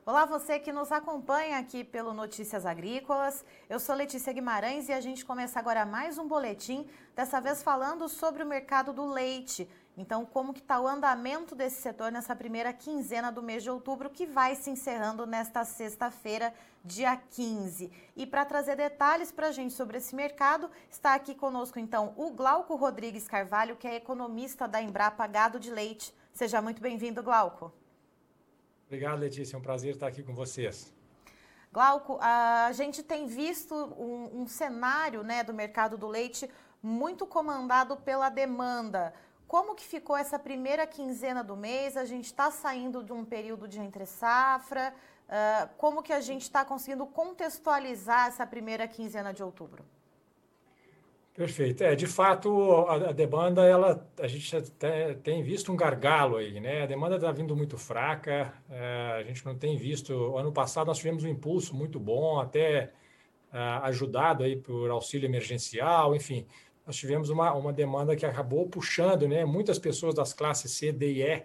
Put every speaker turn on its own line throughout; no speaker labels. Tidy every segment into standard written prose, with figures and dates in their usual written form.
Olá, você que nos acompanha aqui pelo Notícias Agrícolas. Eu sou Letícia Guimarães e a gente começa agora mais um boletim, dessa vez falando sobre o mercado do leite. Então, como que está o andamento desse setor nessa primeira quinzena do mês de outubro, que vai se encerrando nesta sexta-feira, dia 15. E para trazer detalhes para a gente sobre esse mercado, está aqui conosco então o Glauco Rodrigues Carvalho, que é economista da Embrapa Gado de Leite. Seja muito bem-vindo, Glauco.
Obrigado, Letícia. É um prazer estar aqui com vocês.
Glauco, a gente tem visto um cenário, né, do mercado do leite muito comandado pela demanda. Como que ficou essa primeira quinzena do mês? A gente está saindo de um período de entre-safra. Como que a gente está conseguindo contextualizar essa primeira quinzena de outubro?
Perfeito. De fato, a demanda, a gente até tem visto um gargalo aí, né? A demanda está vindo muito fraca, a gente não tem visto. Ano passado nós tivemos um impulso muito bom, até ajudado aí por auxílio emergencial, enfim. Nós tivemos uma demanda que acabou puxando, né, muitas pessoas das classes C, D e E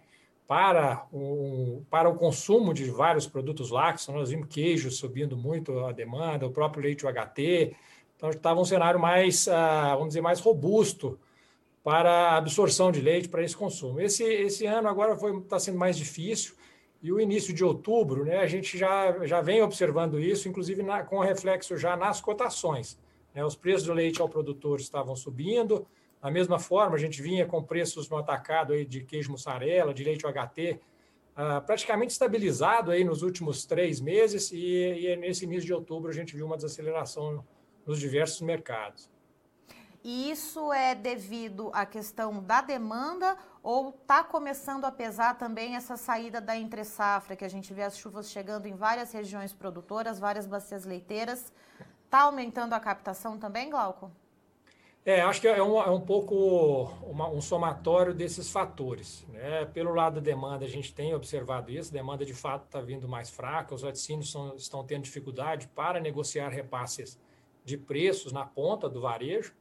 para o consumo de vários produtos lácteos. Nós vimos queijo subindo muito a demanda, o próprio leite UHT. Então, estava um cenário mais, vamos dizer, mais robusto para a absorção de leite para esse consumo. Esse ano agora está sendo mais difícil, e o início de outubro, né, a gente já vem observando isso, inclusive com reflexo já nas cotações. Né, os preços do leite ao produtor estavam subindo, da mesma forma a gente vinha com preços no atacado aí de queijo mussarela, de leite UHT, praticamente estabilizado aí nos últimos 3 meses, e nesse início de outubro a gente viu uma desaceleração nos diversos mercados.
E isso é devido à questão da demanda ou está começando a pesar também essa saída da entre-safra, que a gente vê as chuvas chegando em várias regiões produtoras, várias bacias leiteiras? Está aumentando a captação também, Glauco?
Acho que é um pouco um somatório desses fatores, né? Pelo lado da demanda, a gente tem observado isso, a demanda de fato está vindo mais fraca, os laticínios estão tendo dificuldade para negociar repasses de preços na ponta do varejo.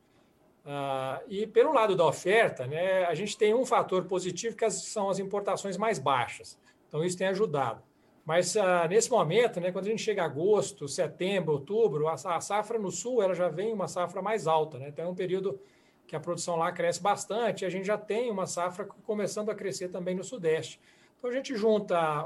E pelo lado da oferta, né, a gente tem um fator positivo que são as importações mais baixas. Então, isso tem ajudado. Mas nesse momento, né, quando a gente chega a agosto, setembro, outubro, a safra no sul ela já vem uma safra mais alta. Né? Então, é um período que a produção lá cresce bastante, e a gente já tem uma safra começando a crescer também no sudeste. Então, a gente junta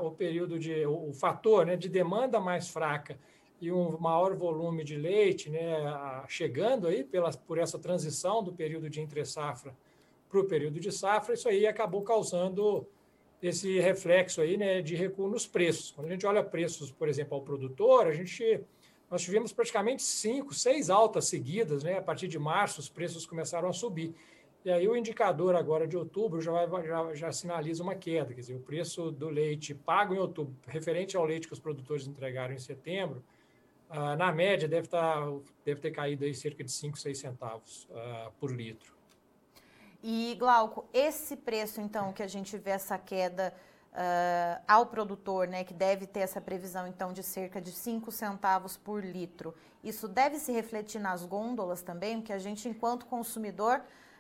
o fator, né, de demanda mais fraca e um maior volume de leite, né, chegando aí por essa transição do período de entre-safra para o período de safra, isso aí acabou causando esse reflexo aí, né, de recuo nos preços. Quando a gente olha preços, por exemplo, ao produtor, nós tivemos praticamente 5, 6 altas seguidas, né? A partir de março, os preços começaram a subir. E aí o indicador agora de outubro já sinaliza uma queda, quer dizer, o preço do leite pago em outubro, referente ao leite que os produtores entregaram em setembro, na média deve ter caído aí cerca de 5, 6 centavos por litro.
E, Glauco, esse preço, então, que a gente vê essa queda ao produtor, né, que deve ter essa previsão, então, de cerca de 5 centavos por litro, isso deve se refletir nas gôndolas também? Porque a gente, enquanto consumidor,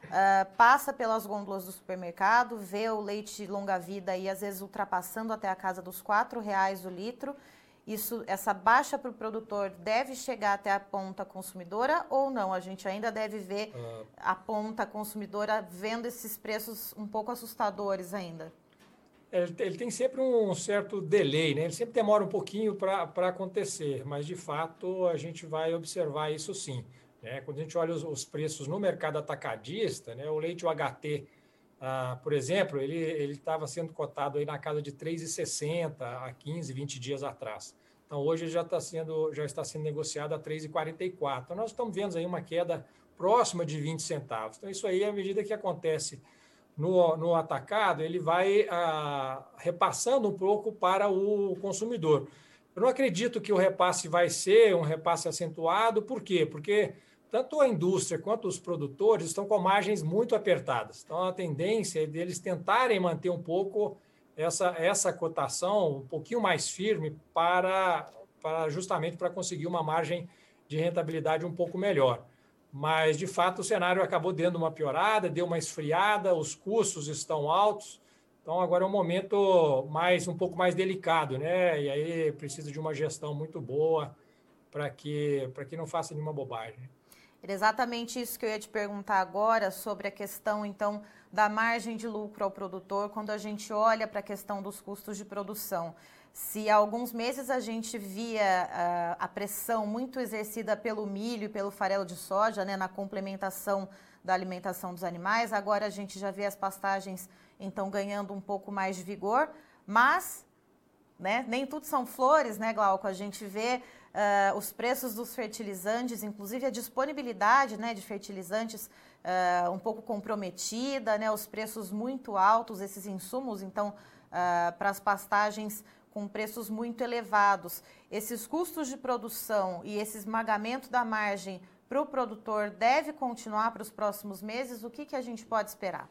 passa pelas gôndolas do supermercado, vê o leite longa-vida aí, às vezes, ultrapassando até a casa dos R$ 4 o litro. Essa baixa para o produtor deve chegar até a ponta consumidora ou não? A gente ainda deve ver a ponta consumidora vendo esses preços um pouco assustadores ainda?
Ele tem sempre um certo delay, né? Ele sempre demora um pouquinho para acontecer, mas de fato a gente vai observar isso sim. Né? Quando a gente olha os preços no mercado atacadista, né? O leite UHT, por exemplo, ele estava sendo cotado aí na casa de 3,60 há 15, 20 dias atrás. Então, hoje ele já está sendo negociado a 3,44. Então, nós estamos vendo aí uma queda próxima de 20 centavos. Então, isso aí, à medida que acontece no atacado, ele vai repassando um pouco para o consumidor. Eu não acredito que o repasse vai ser um repasse acentuado. Por quê? Porque tanto a indústria quanto os produtores estão com margens muito apertadas. Então, a tendência é deles tentarem manter um pouco essa cotação um pouquinho mais firme justamente para conseguir uma margem de rentabilidade um pouco melhor. Mas, de fato, o cenário acabou dando uma piorada, deu uma esfriada, os custos estão altos, Então, agora é um momento um pouco mais delicado, né? E aí precisa de uma gestão muito boa para que não faça nenhuma bobagem.
Era exatamente isso que eu ia te perguntar agora, sobre a questão, então, da margem de lucro ao produtor, quando a gente olha para a questão dos custos de produção. Se há alguns meses a gente via a pressão muito exercida pelo milho e pelo farelo de soja, né, na complementação da alimentação dos animais, agora a gente já vê as pastagens, então, ganhando um pouco mais de vigor, mas, né, nem tudo são flores, né, Glauco? A gente vê os preços dos fertilizantes, inclusive a disponibilidade, né, de fertilizantes um pouco comprometida, né, os preços muito altos, esses insumos, então, para as pastagens com preços muito elevados. Esses custos de produção e esse esmagamento da margem para o produtor deve continuar para os próximos meses? O que a gente pode esperar?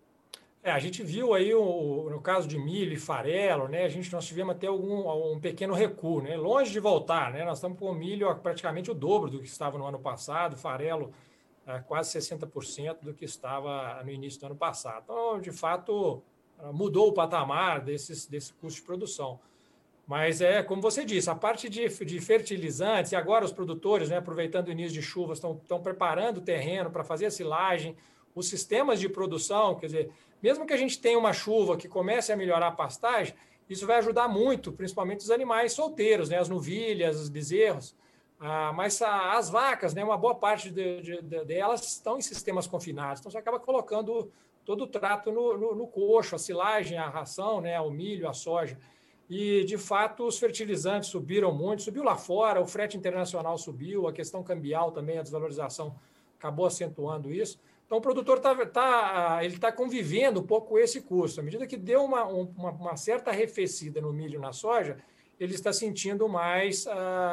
A gente viu aí, no caso de milho e farelo, né, nós tivemos até um pequeno recuo, né, longe de voltar, né, nós estamos com o milho praticamente o dobro do que estava no ano passado, farelo quase 60% do que estava no início do ano passado. Então, de fato, mudou o patamar desse custo de produção. Mas como você disse, a parte de fertilizantes, e agora os produtores, né, aproveitando o início de chuvas, estão preparando o terreno para fazer a silagem, os sistemas de produção, quer dizer, mesmo que a gente tenha uma chuva que comece a melhorar a pastagem, isso vai ajudar muito, principalmente os animais solteiros, né, as novilhas, os bezerros, mas as vacas, né, uma boa parte delas estão em sistemas confinados, então você acaba colocando todo o trato no coxo, a silagem, a ração, né, o milho, a soja. E, de fato, os fertilizantes subiram muito, subiu lá fora, o frete internacional subiu, a questão cambial também, a desvalorização acabou acentuando isso. Então, o produtor está convivendo um pouco com esse custo. À medida que deu uma certa arrefecida no milho e na soja, ele está sentindo mais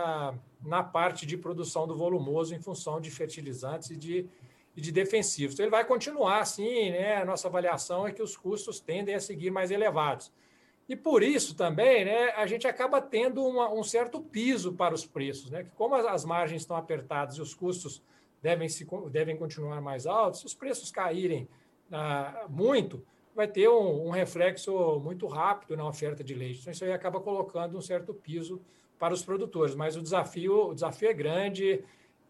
na parte de produção do volumoso em função de fertilizantes e de defensivos. Então, ele vai continuar assim, né? A nossa avaliação é que os custos tendem a seguir mais elevados. E por isso também, né, a gente acaba tendo um certo piso para os preços, né? Que como as margens estão apertadas e os custos devem continuar mais altos, se os preços caírem muito, vai ter um reflexo muito rápido na oferta de leite. Então, isso aí acaba colocando um certo piso para os produtores. Mas o desafio é grande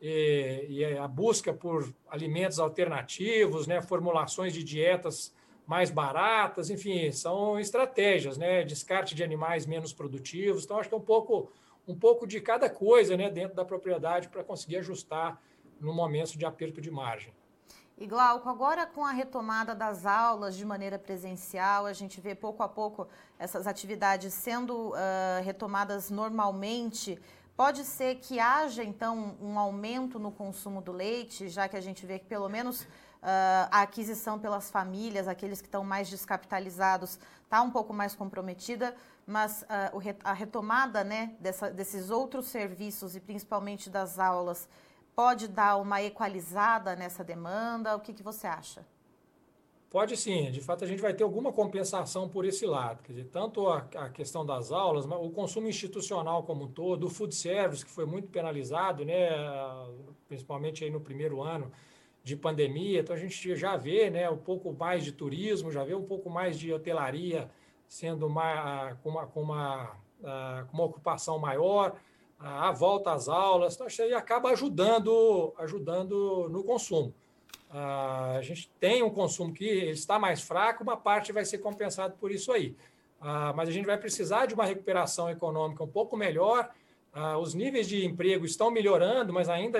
e a busca por alimentos alternativos, né, formulações de dietas mais baratas, enfim, são estratégias, né? Descarte de animais menos produtivos. Então, acho que é um pouco de cada coisa, né, dentro da propriedade para conseguir ajustar no momento de aperto de margem.
E Glauco, agora com a retomada das aulas de maneira presencial, a gente vê pouco a pouco essas atividades sendo retomadas normalmente. Pode ser que haja, então, um aumento no consumo do leite, já que a gente vê que pelo menos a aquisição pelas famílias, aqueles que estão mais descapitalizados, está um pouco mais comprometida, mas a retomada, né, desses outros serviços e principalmente das aulas pode dar uma equalizada nessa demanda? O que você acha?
Pode sim, de fato a gente vai ter alguma compensação por esse lado, quer dizer, tanto a questão das aulas, mas o consumo institucional como um todo, o food service, que foi muito penalizado, né, principalmente aí no primeiro ano de pandemia, então a gente já vê, né, um pouco mais de turismo, já vê um pouco mais de hotelaria sendo com uma ocupação maior, a volta às aulas, então isso aí acaba ajudando no consumo. A gente tem um consumo que está mais fraco, uma parte vai ser compensado por isso aí. Mas a gente vai precisar de uma recuperação econômica um pouco melhor. Os níveis de emprego estão melhorando, mas ainda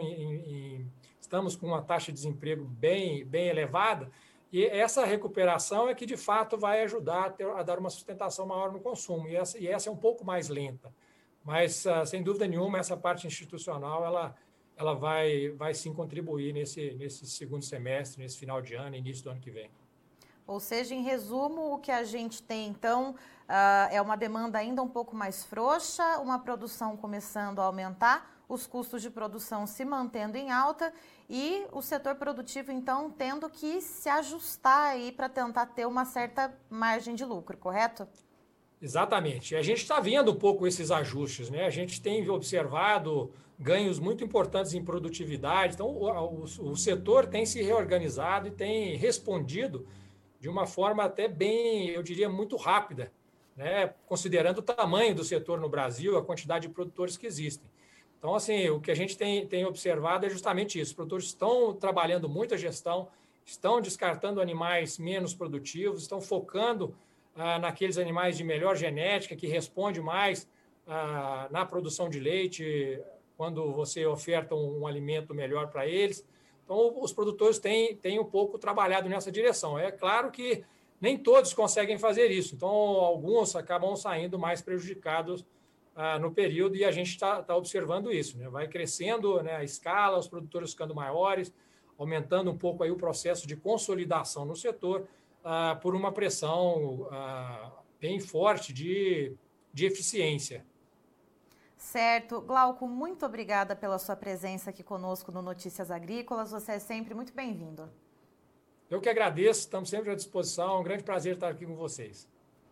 estamos com uma taxa de desemprego bem elevada. E essa recuperação é que, de fato, vai ajudar a dar uma sustentação maior no consumo. E essa é um pouco mais lenta. Mas, sem dúvida nenhuma, essa parte institucional ela vai sim contribuir nesse segundo semestre, nesse final de ano, início do ano que vem.
Ou seja, em resumo, o que a gente tem, então, é uma demanda ainda um pouco mais frouxa, uma produção começando a aumentar, os custos de produção se mantendo em alta e o setor produtivo, então, tendo que se ajustar aí para tentar ter uma certa margem de lucro, correto?
Exatamente. A gente está vendo um pouco esses ajustes, né? A gente tem observado ganhos muito importantes em produtividade. Então, o setor tem se reorganizado e tem respondido de uma forma até bem, eu diria, muito rápida, né? Considerando o tamanho do setor no Brasil, a quantidade de produtores que existem. Então, assim, o que a gente tem observado é justamente isso. Os produtores estão trabalhando muito a gestão, estão descartando animais menos produtivos, estão focando naqueles animais de melhor genética, que responde mais na produção de leite, quando você oferta um alimento melhor para eles. Então, os produtores têm um pouco trabalhado nessa direção. É claro que nem todos conseguem fazer isso, então alguns acabam saindo mais prejudicados no período, e a gente está observando isso, né? Vai crescendo, né, a escala, os produtores ficando maiores, aumentando um pouco aí o processo de consolidação no setor, por uma pressão bem forte de eficiência.
Certo. Glauco, muito obrigada pela sua presença aqui conosco no Notícias Agrícolas. Você é sempre muito bem-vindo.
Eu que agradeço, estamos sempre à disposição. É um grande prazer estar aqui com vocês.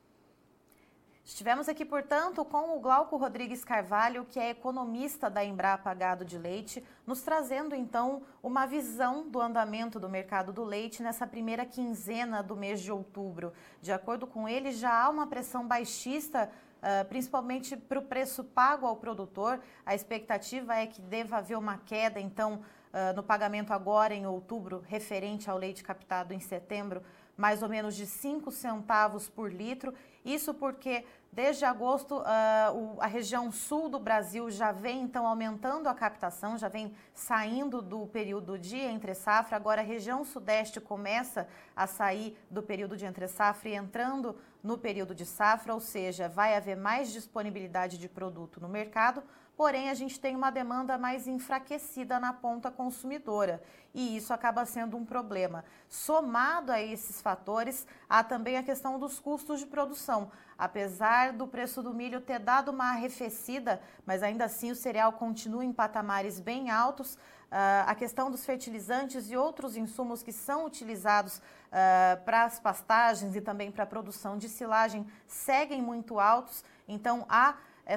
Estivemos aqui, portanto, com o Glauco Rodrigues Carvalho, que é economista da Embrapa Gado de Leite, nos trazendo, então, uma visão do andamento do mercado do leite nessa primeira quinzena do mês de outubro. De acordo com ele, já há uma pressão baixista, principalmente para o preço pago ao produtor. A expectativa é que deva haver uma queda, então, no pagamento agora em outubro, referente ao leite captado em setembro, mais ou menos de 5 centavos por litro. Isso porque, desde agosto, a região sul do Brasil já vem, então, aumentando a captação, já vem saindo do período de entre-safra. Agora, a região sudeste começa a sair do período de entre-safra e entrando no período de safra, ou seja, vai haver mais disponibilidade de produto no mercado, porém a gente tem uma demanda mais enfraquecida na ponta consumidora e isso acaba sendo um problema. Somado a esses fatores, há também a questão dos custos de produção. Apesar do preço do milho ter dado uma arrefecida, mas ainda assim o cereal continua em patamares bem altos, a questão dos fertilizantes e outros insumos que são utilizados para as pastagens e também para a produção de silagem seguem muito altos, então há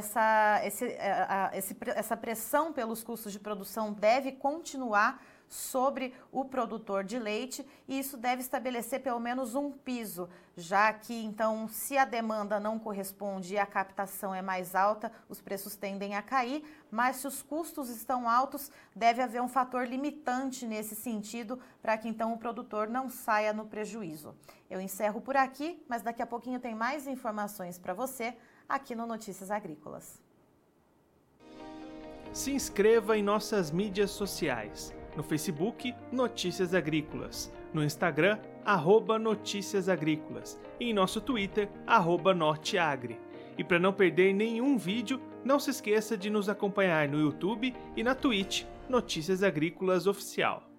essa pressão pelos custos de produção deve continuar sobre o produtor de leite e isso deve estabelecer pelo menos um piso, já que, então, se a demanda não corresponde e a captação é mais alta, os preços tendem a cair, mas se os custos estão altos, deve haver um fator limitante nesse sentido para que, então, o produtor não saia no prejuízo. Eu encerro por aqui, mas daqui a pouquinho tem mais informações para você aqui no Notícias Agrícolas.
Se inscreva em nossas mídias sociais. No Facebook, Notícias Agrícolas. No Instagram, @Notícias Agrícolas. E em nosso Twitter, @Norteagri. E para não perder nenhum vídeo, não se esqueça de nos acompanhar no YouTube e na Twitch, Notícias Agrícolas Oficial.